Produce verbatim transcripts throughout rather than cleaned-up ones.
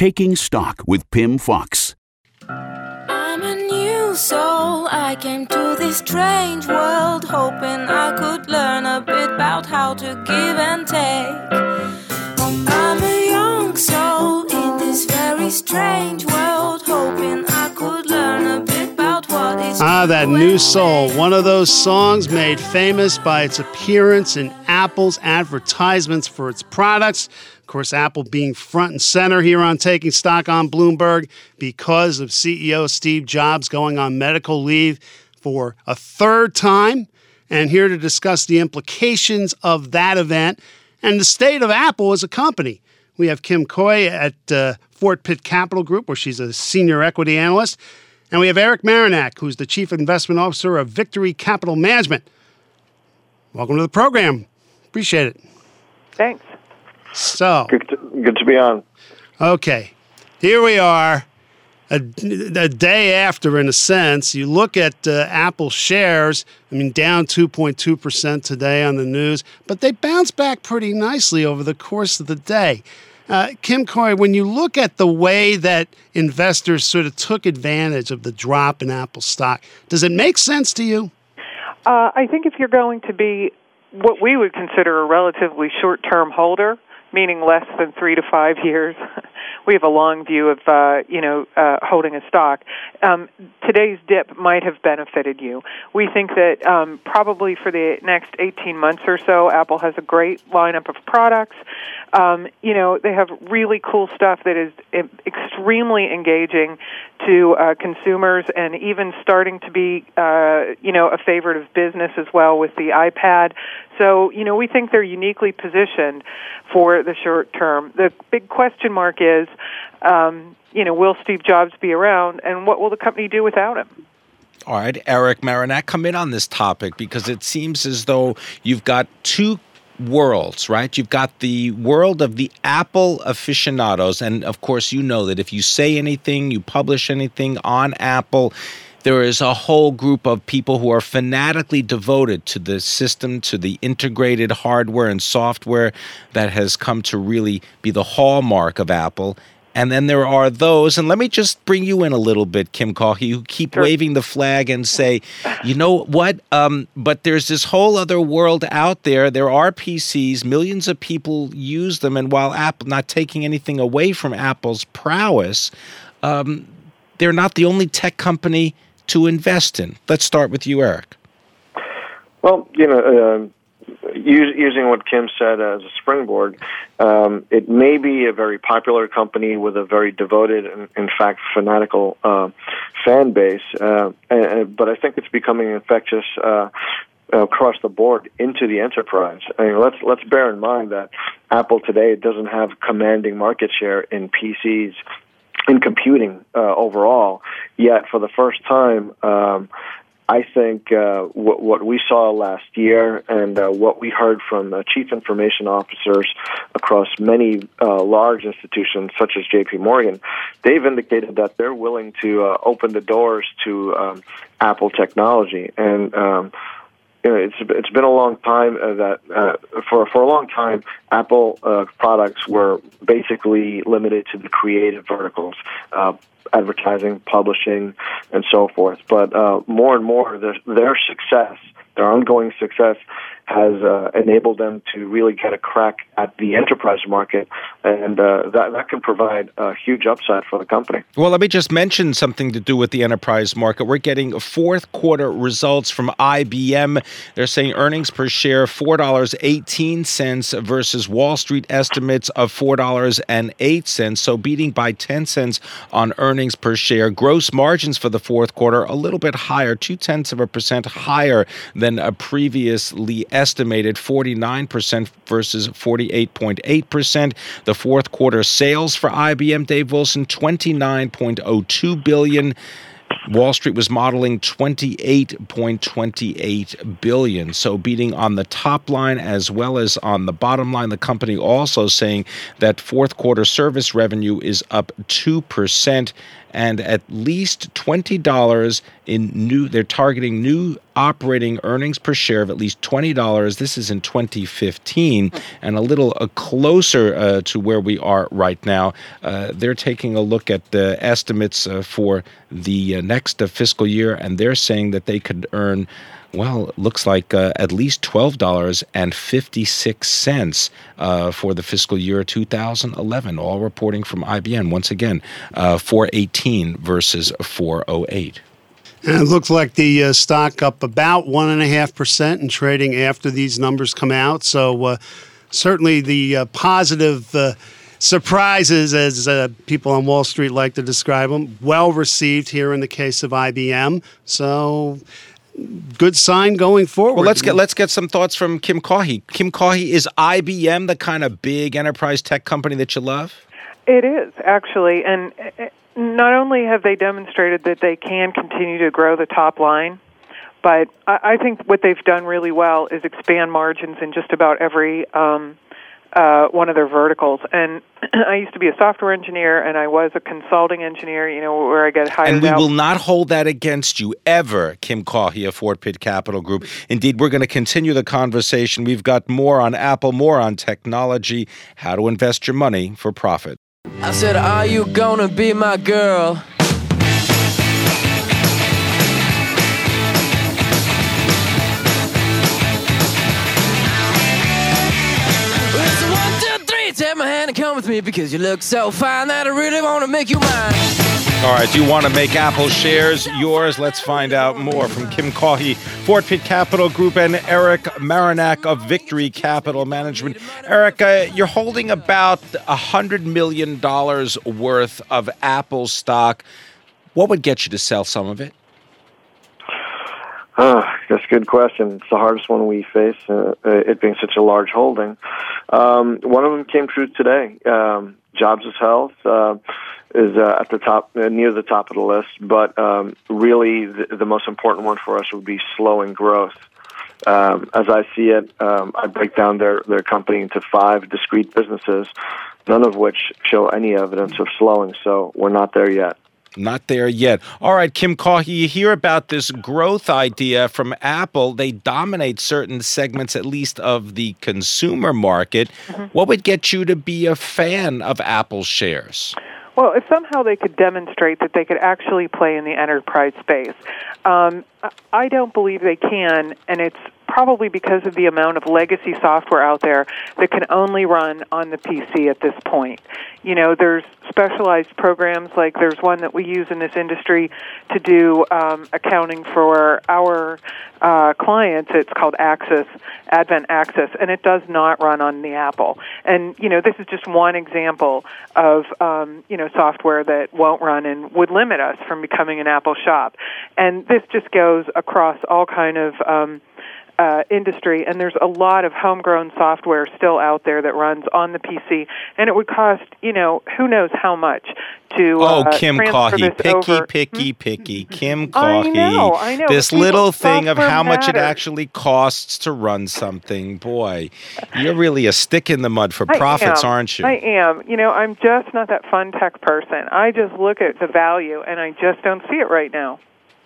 Taking Stock with Pimm Fox. I'm a new soul. I came to this strange world hoping I could learn a bit about how to give and take. I'm a young soul in this very strange world hoping I could learn a bit about what is Ah, that true New and Soul, fake. one of those songs made famous by its appearance in Apple's advertisements for its products. Of course, Apple being front and center here on Taking Stock on Bloomberg because of C E O Steve Jobs going on medical leave for a third time. And here to discuss the implications of that event and the state of Apple as a company, we have Kim Coy at uh, Fort Pitt Capital Group, where she's a senior equity analyst. And we have Eric Marinac, who's the Chief Investment Officer of Victory Capital Management. Welcome to the program. Appreciate it. Thanks. So, Good to, good to be on. okay, here we are, a, a day after, in a sense. You look at uh, Apple shares, I mean, down two point two percent today on the news, but they bounced back pretty nicely over the course of the day. Uh, Kim Coy, when you look at the way that investors sort of took advantage of the drop in Apple stock, does it make sense to you? Uh, I think if you're going to be what we would consider a relatively short-term holder, meaning less than three to five years, we have a long view of, uh, you know, uh, holding a stock. Um, today's dip might have benefited you. We think that um, probably for the next eighteen months or so, Apple has a great lineup of products. Um, you know, they have really cool stuff that is extremely engaging to uh, consumers and even starting to be, uh, you know, a favorite of business as well with the iPad. So, you know, we think they're uniquely positioned for the short term. The big question mark is, um, you know, will Steve Jobs be around, and what will the company do without him? All right, Eric Marinac, come in on this topic because it seems as though you've got two worlds, right? You've got the world of the Apple aficionados, and of course you know that if you say anything, you publish anything on Apple, there is a whole group of people who are fanatically devoted to the system, to the integrated hardware and software that has come to really be the hallmark of Apple. And then there are those, and let me just bring you in a little bit, Kim Coy, who keep Sure. waving the flag and say, you know what, um, but there's this whole other world out there. There are P Cs, millions of people use them, and while Apple, not taking anything away from Apple's prowess, um, they're not the only tech company to invest in. Let's start with you, Eric. Well, you know, uh, use, using what Kim said as a springboard, um, it may be a very popular company with a very devoted and, in fact, fanatical uh, fan base, uh, and, but I think it's becoming infectious uh, across the board into the enterprise. I mean, let's let's bear in mind that Apple today doesn't have commanding market share in P Cs, in computing uh, overall, yet for the first time, um, I think uh, what, what we saw last year and uh, what we heard from uh, chief information officers across many uh, large institutions such as J P Morgan, they've indicated that they're willing to uh, open the doors to um, Apple technology. And um, you know, it's it's been a long time uh, that uh, for for a long time Apple uh, products were basically limited to the creative verticals, uh, advertising, publishing, and so forth. But uh, more and more, their, their success, their ongoing success, has uh, enabled them to really get a crack at the enterprise market, and uh, that that can provide a huge upside for the company. Well, let me just mention something to do with the enterprise market. We're getting fourth quarter results from I B M. They're saying earnings per share four dollars and eighteen cents versus Wall Street estimates of four dollars and eight cents, so beating by ten cents on earnings per share. Gross margins for the fourth quarter a little bit higher, two-tenths of a percent higher than a previously estimated forty-nine percent versus forty-eight point eight percent. The fourth quarter sales for I B M, Dave Wilson, twenty-nine point oh two billion dollars. Wall Street was modeling twenty-eight point two eight billion dollars. So beating on the top line as well as on the bottom line. The company also saying that fourth quarter service revenue is up two percent and at least twenty dollars in new, they're targeting new operating earnings per share of at least twenty dollars. This is in twenty fifteen, and a little uh, closer uh, to where we are right now. Uh, they're taking a look at the estimates uh, for the uh, next uh, fiscal year, and they're saying that they could earn, well, it looks like uh, at least twelve dollars and fifty-six cents uh, for the fiscal year two thousand eleven, all reporting from I B M. Once again, uh, four eighteen versus four oh eight. And it looks like the uh, stock up about one point five percent in trading after these numbers come out. So uh, certainly the uh, positive uh, surprises, as uh, people on Wall Street like to describe them, well received here in the case of I B M. So good sign going forward. Well, let's get let's get some thoughts from Kim Cawhey. Kim Cawhey, is I B M the kind of big enterprise tech company that you love? It is, actually. And not only have they demonstrated that they can continue to grow the top line, but I think what they've done really well is expand margins in just about every um, uh, one of their verticals. And I used to be a software engineer, and I was a consulting engineer, you know, where I get hired And we out. will not hold that against you ever, Kim Cawhey of Fort Pitt Capital Group. Indeed, we're going to continue the conversation. We've got more on Apple, more on technology, how to invest your money for profit. I said, are you gonna be my girl? It's one, two, three, take my hand and come with me because you look so fine that I really want to make you mine. All right, do you want to make Apple shares yours? Let's find out more from Kim Cawhey, Fort Pitt Capital Group, and Eric Marinac of Victory Capital Management. Eric, uh, you're holding about one hundred million dollars worth of Apple stock. What would get you to sell some of it? Uh, that's a good question. It's the hardest one we face, uh, it being such a large holding. Um, one of them came true today. Um, Jobs is Health uh, is uh, at the top, uh, near the top of the list, but um, really the, the most important one for us would be slowing growth. Um, as I see it, um, I break down their, their company into five discrete businesses, none of which show any evidence of slowing, so we're not there yet. Not there yet. All right, Kim Cawhey, you hear about this growth idea from Apple. They dominate certain segments, at least of the consumer market. Mm-hmm. What would get you to be a fan of Apple shares? Well, if somehow they could demonstrate that they could actually play in the enterprise space. Um, I don't believe they can, and it's probably because of the amount of legacy software out there that can only run on the P C at this point. You know, there's specialized programs, like there's one that we use in this industry to do um, accounting for our uh, clients. It's called Access, Advent Access, and it does not run on the Apple. And, you know, this is just one example of, um, you know, software that won't run and would limit us from becoming an Apple shop. And this just goes across all kind of um, Uh, industry, and there's a lot of homegrown software still out there that runs on the P C, and it would cost, you know, who knows how much to Oh, uh, Kim transfer Cawhey, this picky, over. picky, Hmm? picky, Kim I Cawhey. know, I know. This People, little thing of software how much it matters. actually costs to run something. Boy, you're really a stick in the mud for profits, I am. aren't you? I am. You know, I'm just not that fun tech person. I just look at the value, and I just don't see it right now.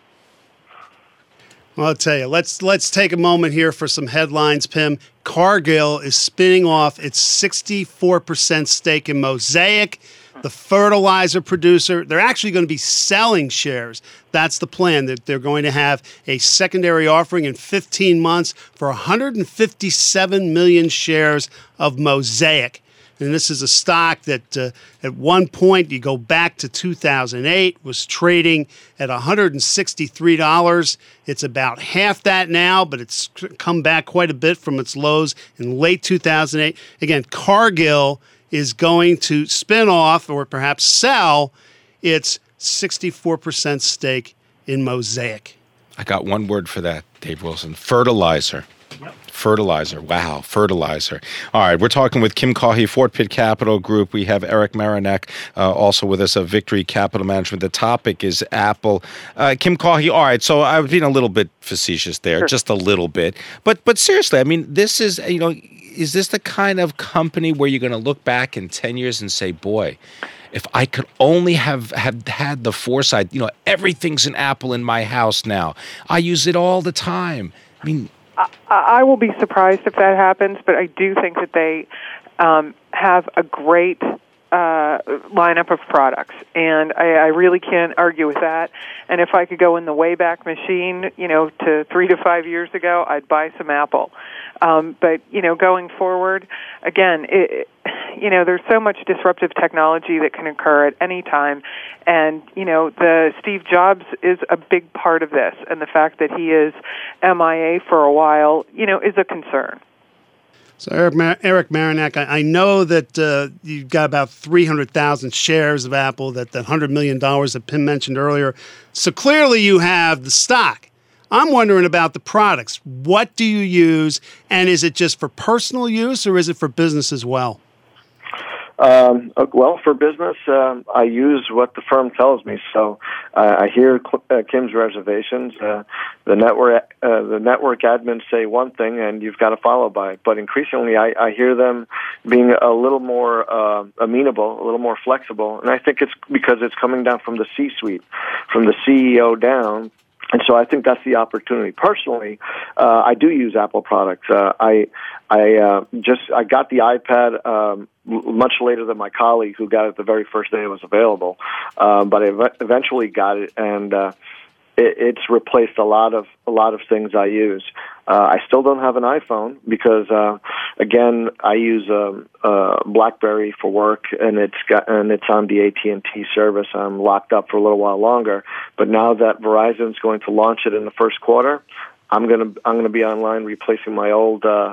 Well, I'll tell you, let's let's take a moment here for some headlines, Pim. Cargill is spinning off its sixty-four percent stake in Mosaic, the fertilizer producer. They're actually going to be selling shares. That's the plan, that they're going to have a secondary offering in fifteen months for one hundred fifty-seven million shares of Mosaic. And this is a stock that uh, at one point, you go back to two thousand eight, was trading at one hundred sixty-three dollars. It's about half that now, but it's come back quite a bit from its lows in late two thousand eight. Again, Cargill is going to spin off or perhaps sell its sixty-four percent stake in Mosaic. I got one word for that, Dave Wilson. Fertilizer. Yep. Fertilizer. Wow, fertilizer. All right, we're talking with Kim Cawhey, Fort Pitt Capital Group. We have Eric Marinac uh, also with us of Victory Capital Management. The topic is Apple. Uh, Kim Cawhey, all right, so I've been a little bit facetious there, sure. Just a little bit. But but seriously, I mean, this is, you know, is this the kind of company where you're going to look back in ten years and say, boy, if I could only have, have had the foresight, you know, everything's an Apple in my house now. I use it all the time. I mean, I, I will be surprised if that happens, but I do think that they um, have a great uh, lineup of products, and I, I really can't argue with that. And if I could go in the Wayback Machine, you know, to three to five years ago, I'd buy some Apple. Um, but, you know, going forward, again, it, you know, there's so much disruptive technology that can occur at any time. And, you know, the Steve Jobs is a big part of this. And the fact that he is M I A for a while, you know, is a concern. So, Eric, Mar- Eric Marinac, I, I know that uh, you've got about three hundred thousand shares of Apple, that, that one hundred million dollars that Pim mentioned earlier. So clearly you have the stock. I'm wondering about the products. What do you use, and is it just for personal use, or is it for business as well? Um, well, for business, uh, I use what the firm tells me. So uh, I hear uh, Kim's reservations. Uh, the network, uh, the network admins say one thing, and you've got to follow by it. But increasingly, I, I hear them being a little more uh, amenable, a little more flexible, and I think it's because it's coming down from the C-suite, from the C E O down. And so I think that's the opportunity. Personally, uh, I do use Apple products. Uh, I I uh, just I got the iPad um, much later than my colleague who got it the very first day it was available, um, but I ev- eventually got it, and uh, it, it's replaced a lot of a lot of things I use. Uh, I still don't have an iPhone because, uh, again, I use um, uh, BlackBerry for work, and it's got and it's on the A T and T service. I'm locked up for a little while longer, but now that Verizon's going to launch it in the first quarter, I'm gonna I'm gonna be online replacing my old uh,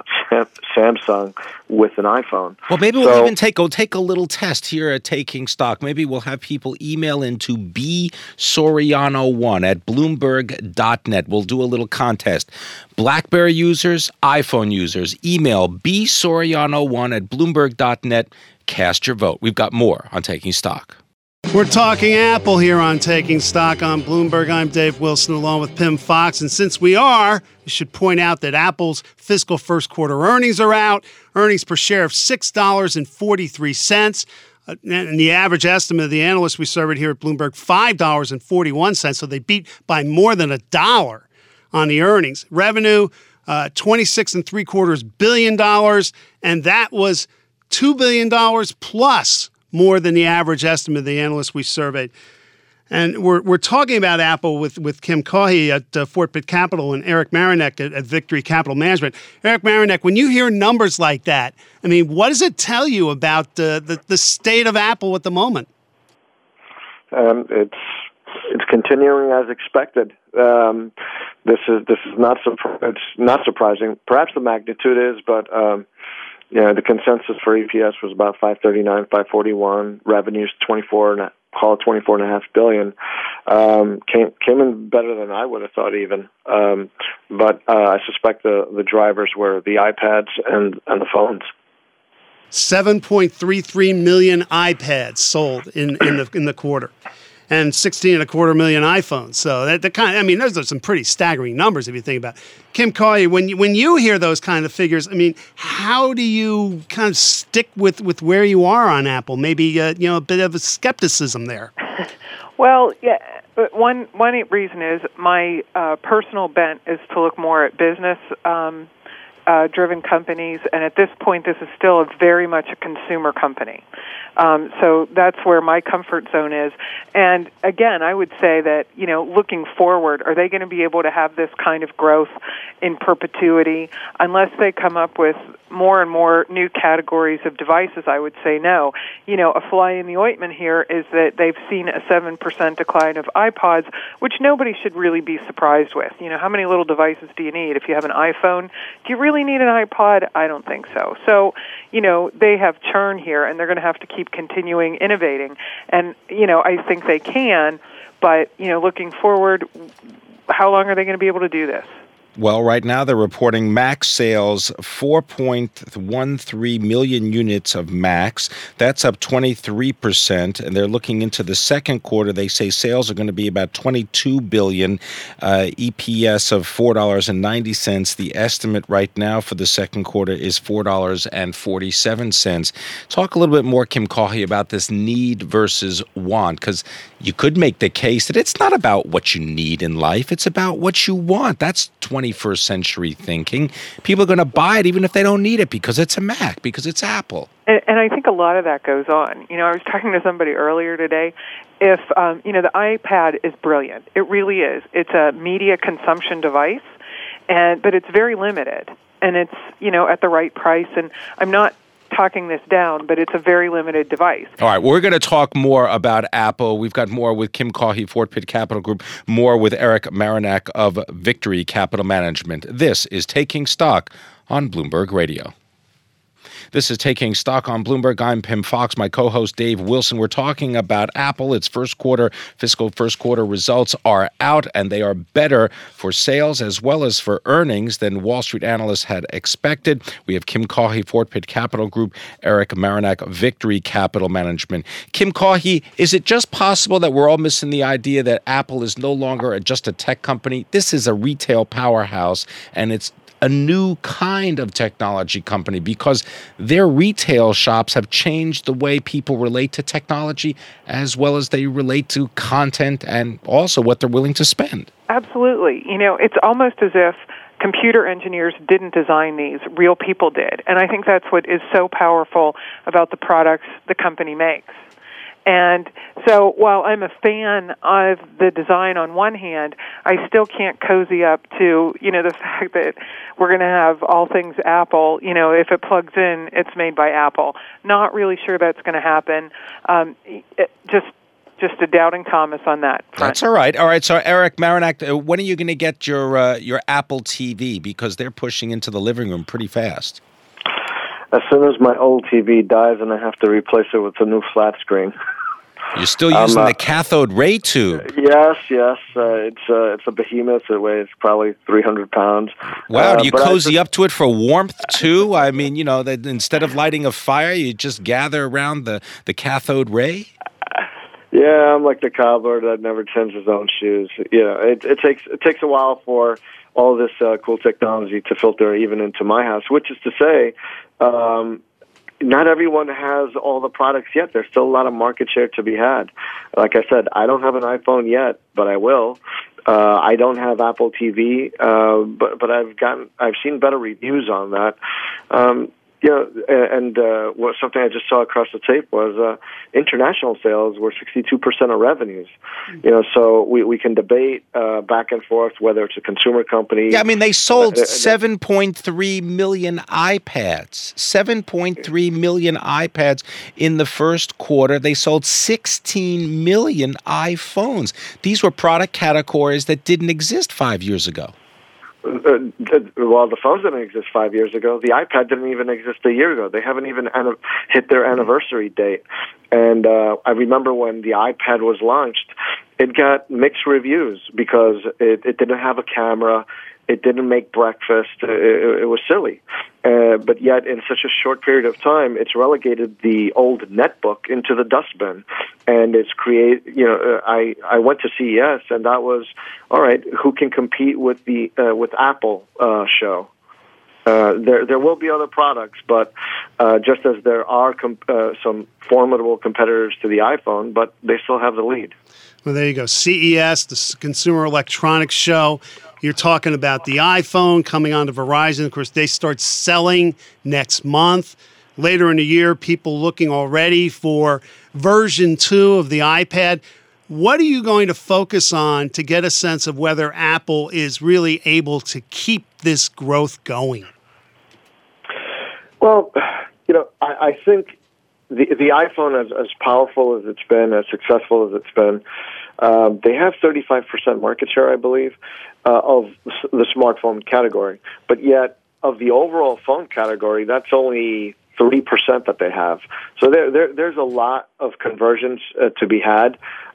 Samsung with an iPhone. Well, maybe so, we'll even take go take a little test here at Taking Stock. Maybe we'll have people email into b soriano one at bloomberg dot net. We'll do a little contest. BlackBerry users, iPhone users, email b soriano one at bloomberg dot net. Cast your vote. We've got more on Taking Stock. We're talking Apple here on Taking Stock on Bloomberg. I'm Dave Wilson along with Pim Fox. And since we are, we should point out that Apple's fiscal first quarter earnings are out. Earnings per share of six dollars and forty-three cents. Uh, and the average estimate of the analysts we surveyed here at Bloomberg, five dollars and forty-one cents. So they beat by more than a dollar on the earnings. Revenue, uh, twenty-six and three quarters billion dollars. And that was two billion dollars plus more than the average estimate of the analysts we surveyed. And we're we're talking about Apple with, with Kim Caughey at uh, Fort Pitt Capital and Eric Marinac at, at Victory Capital Management. Eric Marinac, when you hear numbers like that, I mean, what does it tell you about uh, the, the state of Apple at the moment? Um, it's it's continuing as expected. Um, this is this is not surpri- it's not surprising. Perhaps the magnitude is, but um, yeah, the consensus for E P S was about five thirty-nine, five forty-one. Revenues twenty-four and call it twenty-four and a half billion. Um, came came in better than I would have thought even. Um, but uh, I suspect the the drivers were the iPads and and the phones. seven point three three million iPads sold in, in the in the quarter, and sixteen and a quarter million iPhones. So that the kind, I mean, those are some pretty staggering numbers if you think about it. Kim Caughey, when you, when you hear those kind of figures, I mean, how do you kind of stick with, with where you are on Apple? Maybe uh, you know a bit of a skepticism there. Well, yeah. But one one reason is my uh, personal bent is to look more at business. Um, Uh, driven companies, and at this point, this is still a very much a consumer company. Um, so that's where my comfort zone is. And again, I would say that, you know, looking forward, are they going to be able to have this kind of growth in perpetuity? Unless they come up with more and more new categories of devices, I would say no. You know, a fly in the ointment here is that they've seen a seven percent decline of iPods, which nobody should really be surprised with. You know, how many little devices do you need? If you have an iPhone, do you really need an iPod? I don't think so. So, you know, they have churn here, and they're going to have to keep continuing innovating. And, you know, I think they can, but, you know, looking forward, how long are they going to be able to do this? Well, right now they're reporting Mac sales, four point one three million units of Macs. That's up twenty-three percent. And they're looking into the second quarter. They say sales are going to be about twenty-two billion dollars, uh, E P S of four dollars and ninety cents. The estimate right now for the second quarter is four dollars and forty-seven cents. Talk a little bit more, Kim Cauley, about this need versus want, because you could make the case that it's not about what you need in life. It's about what you want. That's twenty-first century thinking. People are going to buy it even if they don't need it because it's a Mac, because it's Apple. And, and I think a lot of that goes on. You know, I was talking to somebody earlier today. If, um, you know, the iPad is brilliant. It really is. It's a media consumption device, and but it's very limited. And it's, you know, at the right price. And I'm not talking this down, but it's a very limited device. All right, well, we're going to talk more about Apple. We've got more with Kim Cauley, Fort Pitt Capital Group, more with Eric Marinac of Victory Capital Management. This is Taking Stock on Bloomberg Radio. This is Taking Stock on Bloomberg. I'm Pim Fox, my co-host Dave Wilson. We're talking about Apple. Its first quarter, fiscal first quarter results are out, and they are better for sales as well as for earnings than Wall Street analysts had expected. We have Kim Cauley, Fort Pitt Capital Group, Eric Marinac, Victory Capital Management. Kim Cauley, is it just possible that we're all missing the idea that Apple is no longer just a tech company? This is a retail powerhouse, and it's a new kind of technology company because their retail shops have changed the way people relate to technology as well as they relate to content and also what they're willing to spend. Absolutely. You know, it's almost as if computer engineers didn't design these, real people did. And I think that's what is so powerful about the products the company makes. And so while I'm a fan of the design on one hand, I still can't cozy up to, you know, the fact that we're going to have all things Apple. You know, if it plugs in, it's made by Apple. Not really sure that's going to happen. Um, it, just just a doubting Thomas on that front. That's all right. All right, so Eric Marinac, uh, when are you going to get your uh, your Apple T V? Because they're pushing into the living room pretty fast. As soon as my old T V dies and I have to replace it with a new flat screen. You're still using um, uh, the cathode ray tube. Yes, yes. Uh, it's uh, it's a behemoth. It weighs probably three hundred pounds. Wow, uh, do you but cozy just, up to it for warmth, too? I mean, you know, that instead of lighting a fire, you just gather around the, the cathode ray? Yeah, I'm like the cobbler that never tends his own shoes. You know, it, it takes it takes a while for all this uh, cool technology to filter even into my house, which is to say, um, not everyone has all the products yet. There's still a lot of market share to be had. Like I said, I don't have an iPhone yet, but I will. Uh, I don't have Apple T V, uh, but but I've gotten I've seen better reviews on that. Um, you know, and uh, what something I just saw across the tape was uh, international sales were sixty-two percent of revenues. You know, so we, we can debate uh, back and forth whether it's a consumer company. Yeah, I mean, they sold seven point three million iPads. seven point three million iPads in the first quarter. They sold sixteen million iPhones. These were product categories that didn't exist five years ago. Uh, well, the phones didn't exist five years ago. The iPad didn't even exist a year ago. They haven't even an- hit their anniversary date. And uh, I remember when the iPad was launched, it got mixed reviews because it, it didn't have a camera. It didn't make breakfast. It, it, it was silly. Uh, but yet, in such a short period of time, it's relegated the old netbook into the dustbin. And it's create. You know, uh, I I went to C E S, and that was all right. Who can compete with the uh, with Apple uh, show? Uh, there there will be other products, but uh, just as there are com- uh, some formidable competitors to the iPhone, but they still have the lead. Well, there you go. C E S, the Consumer Electronics Show. You're talking about the iPhone coming onto Verizon. Of course, they start selling next month. Later in the year, people looking already for version two of the iPad. What are you going to focus on to get a sense of whether Apple is really able to keep this growth going? Well, you know, I, I think the the iPhone, as, as powerful as it's been, as successful as it's been, um, they have thirty-five percent market share, I believe, uh, of the smartphone category. But yet, of the overall phone category, that's only three percent that they have. So there, there there's a lot of conversions uh, to be had.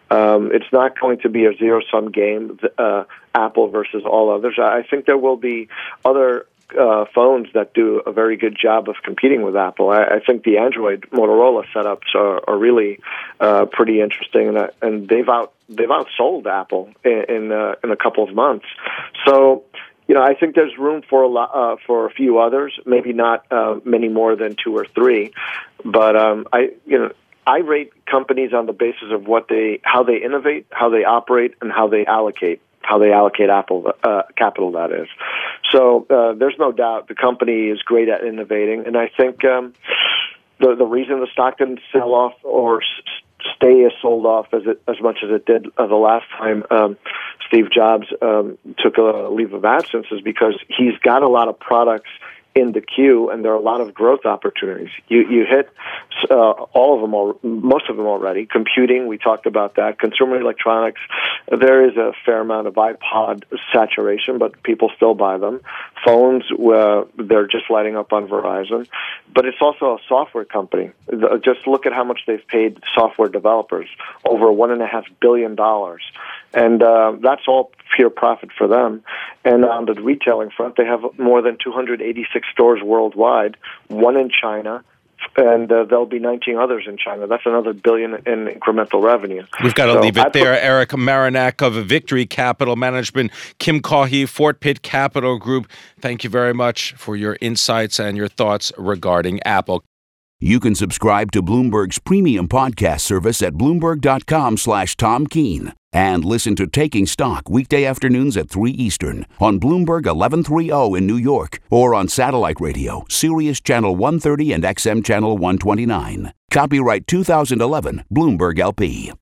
Um, it's not going to be a zero-sum game, uh, Apple versus all others. I think there will be other uh, phones that do a very good job of competing with Apple. I, I think the Android Motorola setups are, are really uh, pretty interesting, and, uh, and they've out they've outsold Apple in in, uh, in a couple of months. So, you know, I think there's room for a lot, uh, for a few others, maybe not uh, many more than two or three, but um, I, you know, I rate companies on the basis of what they, how they innovate, how they operate, and how they allocate, how they allocate Apple uh, capital. That is, so uh, there's no doubt the company is great at innovating, and I think um, the the reason the stock didn't sell off or stay as sold off as it as much as it did uh, the last time um, Steve Jobs um, took a leave of absence is because he's got a lot of products in the queue, and there are a lot of growth opportunities. You you hit uh, all of them, al- most of them already. Computing, we talked about that. Consumer electronics, there is a fair amount of iPod saturation, but people still buy them. Phones, uh, they're just lighting up on Verizon. But it's also a software company. The, just look at how much they've paid software developers, over one and a half billion dollars. And uh, that's all pure profit for them. And on the retailing front, they have more than two hundred eighty-six stores worldwide, one in China, and uh, there'll be nineteen others in China. That's another billion in incremental revenue. We've got to so leave it I there. put- Eric Marinak of Victory Capital Management, Kim Caughey, Fort Pitt Capital Group. Thank you very much for your insights and your thoughts regarding Apple. You can subscribe to Bloomberg's premium podcast service at Bloomberg.com slash Tom Keene and listen to Taking Stock weekday afternoons at three Eastern on Bloomberg eleven thirty in New York or on satellite radio, Sirius Channel one thirty and X M Channel one twenty-nine. Copyright two thousand eleven, Bloomberg L P.